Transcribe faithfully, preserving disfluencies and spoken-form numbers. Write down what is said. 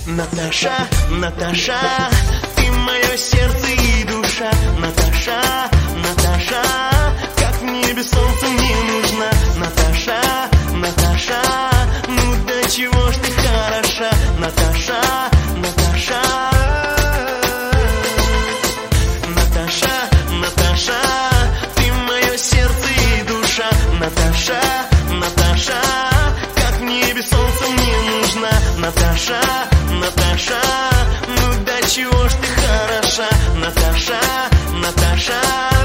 Наташа, Наташа, ты мое сердце и душа. Наташа, Наташа, как в небе солнце мне нужна. Наташа, Наташа, ну до чего ж ты хороша. Наташа, Наташа, Наташа, Наташа, ты мое сердце и душа. Наташа, Наташа, как в небе солнце мне нужна. Наташа, Наташа, ну до чего ж ты хороша. Наташа, Наташа.